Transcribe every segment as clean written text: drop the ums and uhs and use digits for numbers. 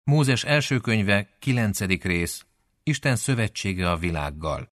Mózes első könyve, 9. rész. Isten szövetsége a világgal.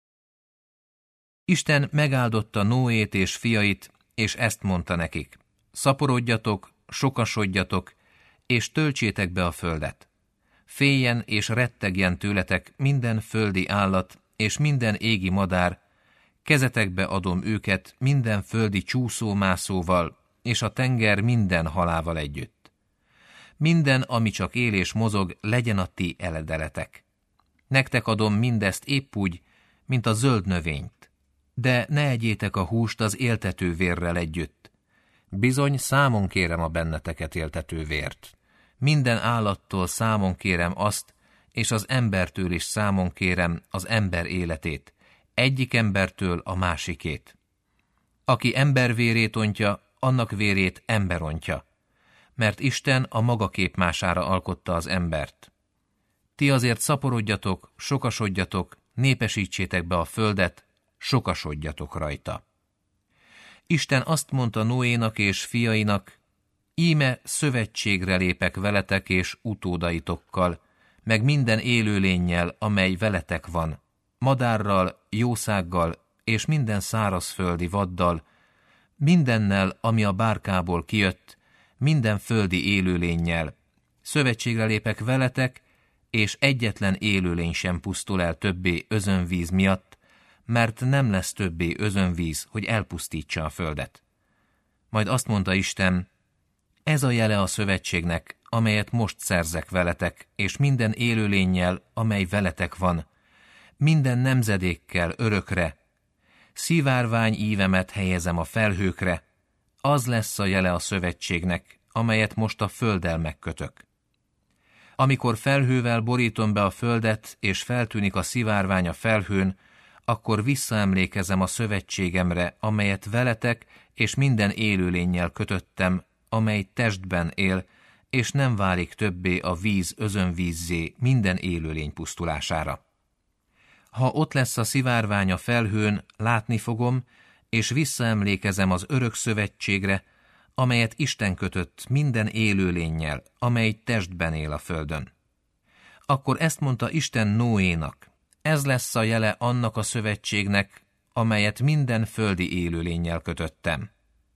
Isten megáldotta Noét és fiait, és ezt mondta nekik: szaporodjatok, sokasodjatok, és töltsétek be a földet. Féljen és rettegjen tőletek minden földi állat, és minden égi madár, kezetekbe adom őket minden földi csúszómászóval, és a tenger minden halával együtt. Minden, ami csak él és mozog, legyen a ti eledeletek. Nektek adom mindezt épp úgy, mint a zöld növényt. De ne egyétek a húst az éltető vérrel együtt. Bizony, számon kérem a benneteket éltető vért. Minden állattól számon kérem azt, és az embertől is számon kérem az ember életét, egyik embertől a másikét. Aki ember vérét ontja, annak vérét ember ontja, mert Isten a maga képmására alkotta az embert. Ti azért szaporodjatok, sokasodjatok, népesítsétek be a földet, sokasodjatok rajta. Isten azt mondta Noénak és fiainak: íme szövetségre lépek veletek és utódaitokkal, meg minden élőlénnyel, amely veletek van, madárral, jószággal és minden szárazföldi vaddal, mindennel, ami a bárkából kijött, minden földi élőlénnyel. Szövetségre lépek veletek, és egyetlen élőlény sem pusztul el többé özönvíz miatt, mert nem lesz többé özönvíz, hogy elpusztítsa a földet. Majd azt mondta Isten: ez a jele a szövetségnek, amelyet most szerzek veletek, és minden élőlénnyel, amely veletek van, minden nemzedékkel örökre. Szivárvány ívemet helyezem a felhőkre, az lesz a jele a szövetségnek, amelyet most a földdel megkötök. Amikor felhővel borítom be a földet, és feltűnik a szivárvány a felhőn, akkor visszaemlékezem a szövetségemre, amelyet veletek és minden élőlénnyel kötöttem, amely testben él, és nem válik többé a víz özönvízzé minden élőlény pusztulására. Ha ott lesz a szivárvány a felhőn, látni fogom, és visszaemlékezem az örök szövetségre, amelyet Isten kötött minden élőlénnyel, amely testben él a földön. Akkor ezt mondta Isten Noénak: ez lesz a jele annak a szövetségnek, amelyet minden földi élőlénnyel kötöttem.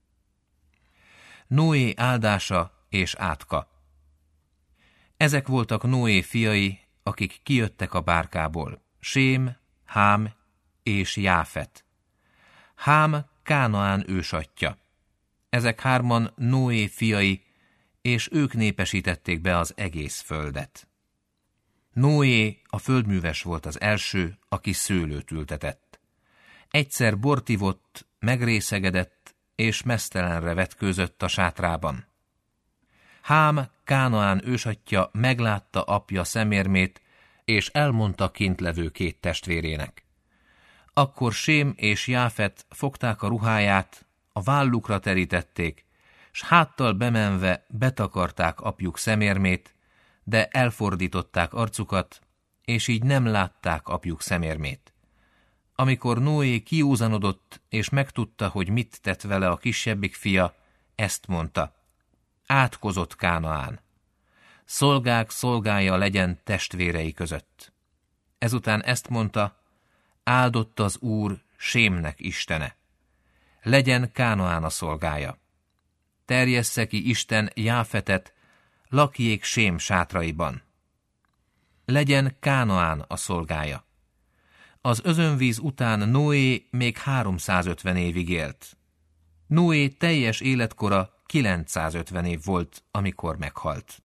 Noé áldása és átka. Ezek voltak Noé fiai, akik kijöttek a bárkából: Sém, Hám és Jáfet. Hám Kánaán ősatja. Ezek hárman Noé fiai, és ők népesítették be az egész földet. Noé, a földműves volt az első, aki szőlőt ültetett. Egyszer bort ivott, megrészegedett, és meztelenre vetkőzött a sátrában. Hám, Kánaán ősatja meglátta apja szemérmét, és elmondta kint levő két testvérének. Akkor Sém és Jáfet fogták a ruháját, a vállukra terítették, s háttal bemenve betakarták apjuk szemérmét, de elfordították arcukat, és így nem látták apjuk szemérmét. Amikor Noé kiúzanodott, és megtudta, hogy mit tett vele a kisebbik fia, ezt mondta: átkozott Kánaán. Szolgák szolgája legyen testvérei között. Ezután ezt mondta: áldott az Úr, Sémnek istene. Legyen Kánaán a szolgája. Terjessze ki Isten Jáfetet, lakjék Sém sátraiban. Legyen Kánaán a szolgája. Az özönvíz után Noé még 350 évig élt. Noé teljes életkora 950 év volt, amikor meghalt.